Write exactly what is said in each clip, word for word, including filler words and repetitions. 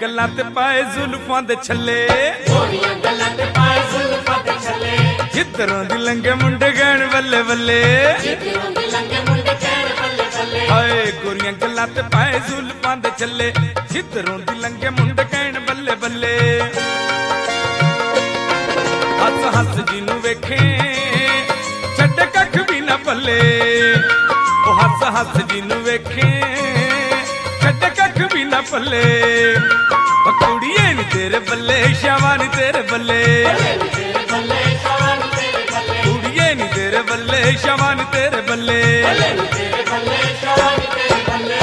गल्लां ते पाए जुल्फां दे छल्ले, गोरियां गल्लां ते पाए जुल्फां दे छल्ले, जिधरों दी लंघे मुंडे गैण बल्ले बल्ले, जिधरों दी लंघे मुंडे गैण बल्ले बल्ले। हाय गोरियां गल्लां ते पाए जुल्फां दे छल्ले, जिधरों दी लंघे मुंडे गैण बल्ले बल्ले। हस हस जिनू वेखे छड्डे कख भी ना पल्ले, ओ हस हस जिनू वेखे छड्डे कख भी ना पल्ले। ओ कुड़िए नी तेरे बल्ले शावा नी तेरे बल्ले, तेरे बल्ले शावा नी तेरे बल्ले, कुड़िए नी तेरे बल्ले शावा नी तेरे बल्ले। तेरे बल्ले शावा नी तेरे बल्ले।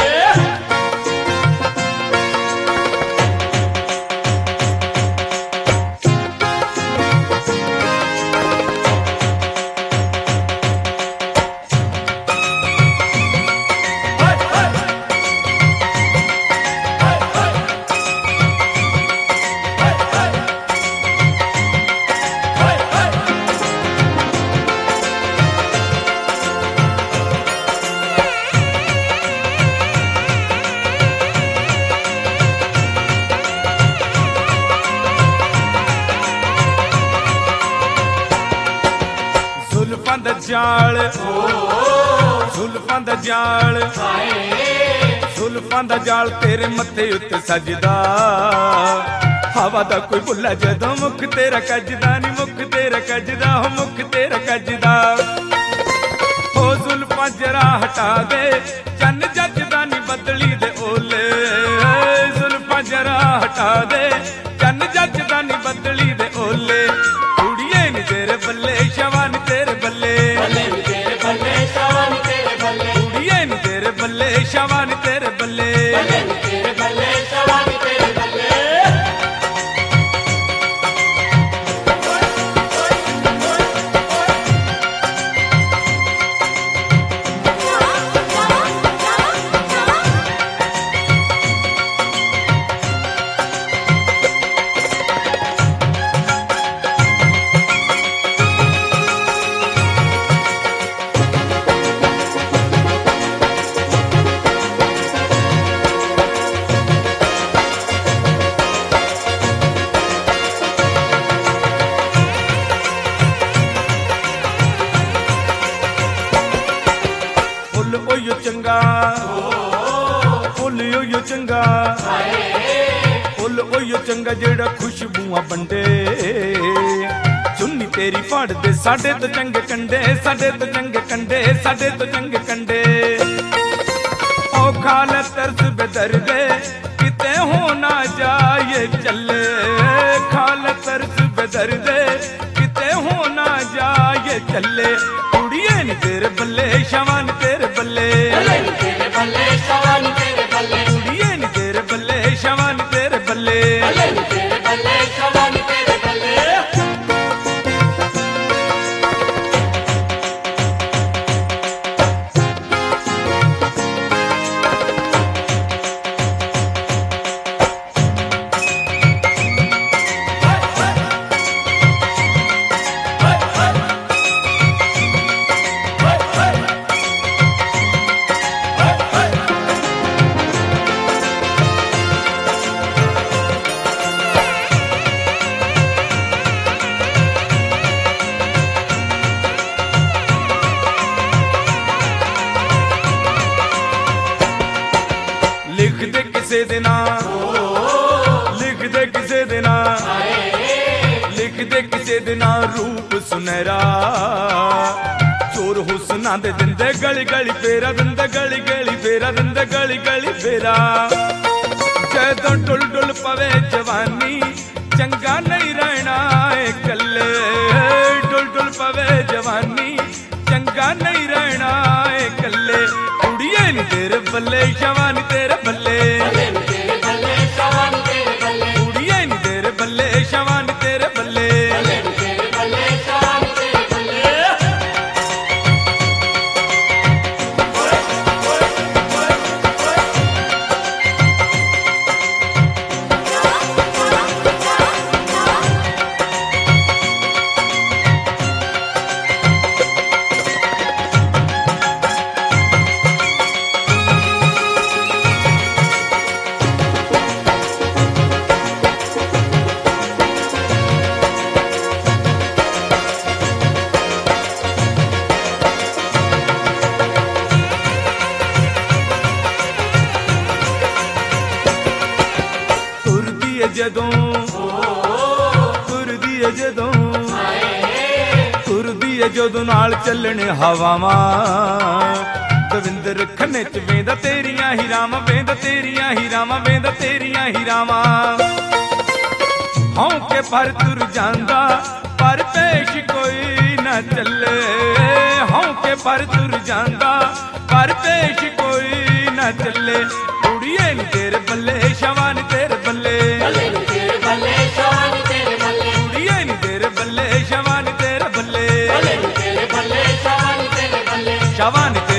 जुल्फां दा जाल, जुल्फां दा जाल, जुल्फां दा जाल तेरे मत्थे उत्ते सजदा। हवा दा कोई बुल्ला जदों मुख तेरा कजदा नी, मुख तेरा कजदा हो मुख तेरा कजदा। ओ जुल्फां जरा हटा दे चन्न जजदा नी बदली दे ओले, जुल्फां जरा हटा दे चन्न जजदा नी बदली दे ओले। कुड़िए नी तेरे बल्ले शावा नी तेरे बल्ले, तेरे बल्ले शावा नी तेरे बल्ले, कुड़िए नी तेरे बल्ले शावा नी तेरे बल्ले। तेरे बल्ले शावा नी तेरे बल्ले। फुल ओयो चंगा, फुल ओयो चंगा, फुल ओयो चंगा जेड़ा खुशबूआं बंडे। चुन्नी तेरी फाड़ दे साडे तो चंगे कंडे, साडे तो चंगे कंडे, साडे तो चंगे कंडे। ओ खाल तरस बेदर्दे किते हो ना जाए चले, खाल तरस बेदर्दे किते हो ना जाए चले। कुड़िए नी तेरे बल्ले शावा नी तेरे बल्ले, तेरे बल्ले शावा नी तेरे बल्ले, कुड़िए नी तेरे बल्ले शावा नी तेरे बल्ले। तेरे बल्ले शावा नी तेरे बल्ले। लिख दे किसे दे नां, लिख दे किसे दे नां, लिख दे किसे दे नां रूप सुनहरा। चोर हुस्ना दे दिंदे गली गली फेरा, दिंदे गली गली फेरा, दिंदे गली गली फेरा। जदों डुल डुल पवे जवानी चंगा नहीं रहना ए कल्ले, डुल डुल पवे जवानी चंगा नहीं रहना ए कल्ले। कुड़िए नी तेरे बल्ले शावा नी तेरे बल्ले, तेरे बल्ले शावा नी तेरे बल्ले, कुड़िए नी तेरे बल्ले शावा नी तेरे बल्ले। तेरे बल्ले शावा नी तेरे बल्ले। ਜਦੋਂ ਤੁਰਦੀ ਏ ਜਦੋਂ ਤੁਰਦੀ ਏ ਜਦੋਂ ਨਾਲ ਚੱਲਣ ਹਵਾਵਾਂ ਦਵਿੰਦਰ ਖੰਨੇ ਚ ਵੇਂਦਾ ਤੇਰੀਆਂ ਹੀ ਰਾਵਾਂ ਵੇਂਦਾ ਤੇਰੀਆਂ ਹੀ ਰਾਵਾਂ ਵੇਂਦਾ ਤੇਰੀਆਂ ਹੀ ਰਾਵਾਂ ਹਉ ਕੇ ਪਰ ਤੁਰ ਜਾਂਦਾ ਪਰ ਪੇਸ਼ ਕੋਈ ਨਾ ਚੱਲੇ ਹਉ ਕੇ ਪਰ ਤੁਰ ਜਾਂਦਾ ਪਰ ਪੇਸ਼ ਕੋਈ ਨਾ ਚੱਲੇ ਕੁੜੀਏ ਨੀ ਤੇਰੇ ਬੱਲੇ ਸ਼ਵਾਂ ਨੀ ਤੇਰੇ ਬੱਲੇ ਬੱਲੇ ਨੀ ਤੇਰੇ ਬੱਲੇ ਸ਼ਵਾਂ ਨੀ ਤੇਰੇ ਬੱਲੇ ਕੁੜੀਏ ਨੀ ਤੇਰੇ ਬੱਲੇ ਸ਼ਵਾਂ ਨੀ ਤੇਰੇ ਬੱਲੇ ਬੱਲੇ ਨੀ ਤੇਰੇ ਬੱਲੇ ਸ਼ਵਾਂ ਨੀ ਤੇਰੇ ਬੱਲੇ ਸ਼ਵਾਂ ਨੀ